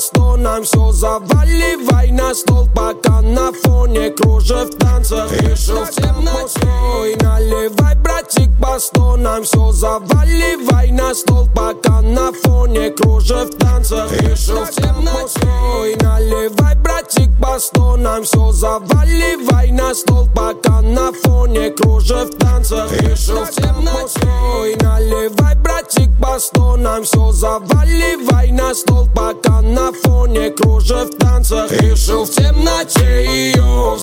стонам. Все заваливай на стол, пока на фоне кружев в танцах. Решил в темноте, наливай, братик, по стонам. Все заваливай на стол, пока на фоне кружев в танцах. Решил в темноте, наливай, братик, по стонам. Все заваливай на стол, пока на фоне кружев в танцах. Решил в темноте, наливай, братик, по стонам. Все заваливай на стол, пока на фоне кружев в танцах. Решил в темноте ее